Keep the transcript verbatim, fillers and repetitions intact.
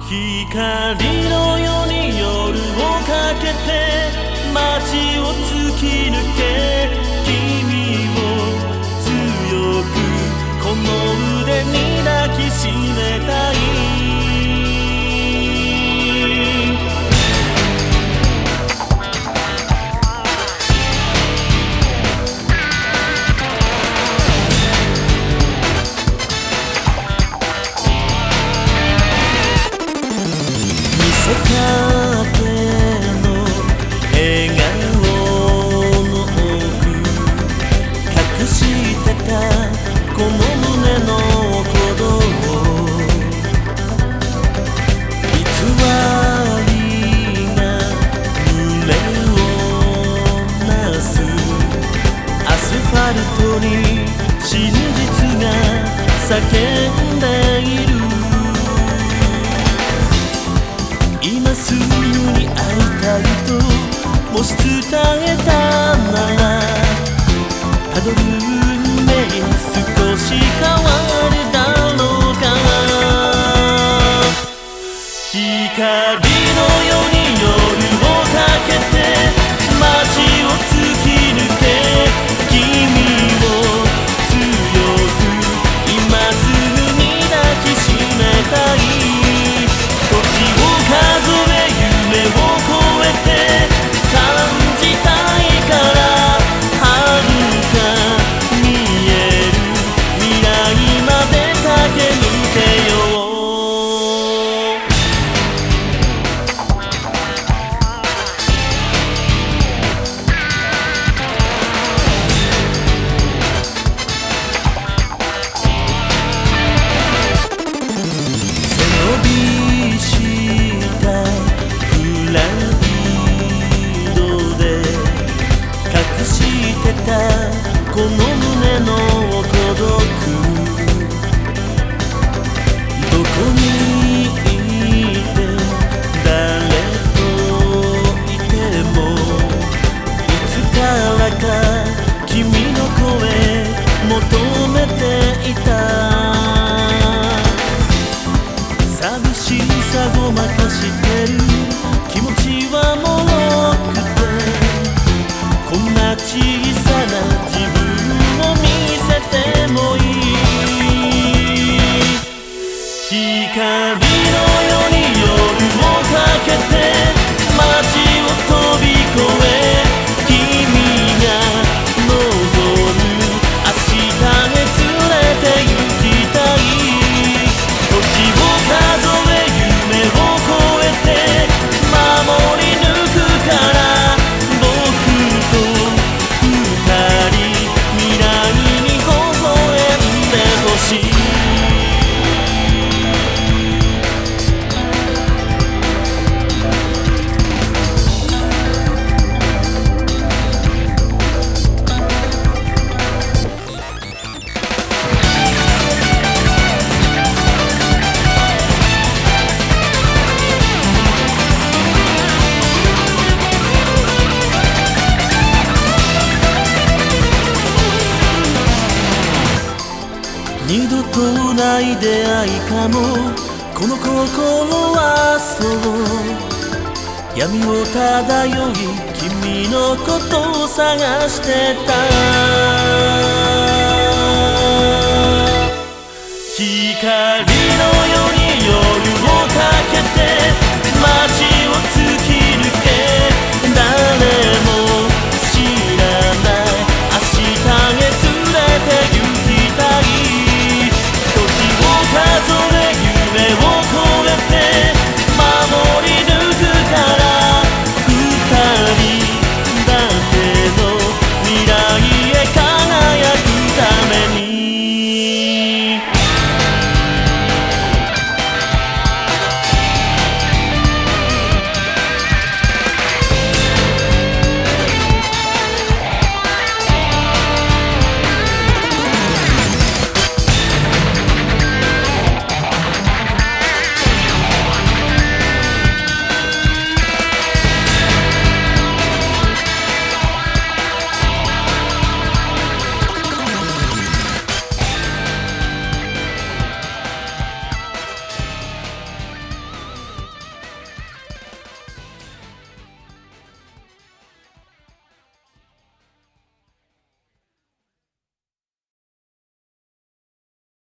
光のように夜をかけて街を突き抜け君を強くこの腕に抱きしめたい見せかけの笑顔の奥隠してたこの胸の鼓動偽りが胸をなすアスファルトに真実が叫んでいる今すぐに会いたいともし伝えたならたどる運命少し変わるだろうか光のように夜をかけて街を突き抜け君を強く今すぐに抱きしめたい時を数え夢を超えて感じたいから遥か見える未来まで駆け抜けよう背伸びしたプライドで隠してたこの胸の孤独どこにいて誰といてもいつからか君の声求めていた寂しさごまかしてる気持ちはもろくてこんな小さな自分を見せてもいい光のように夜をかけて街を飛び越え君が望む明日へ連れて行きたい時を数え夢を超えて守り抜くから僕と二人未来に微笑んでほしい二度とない出会いかもこの心はそう闇を漂い君のことを探してた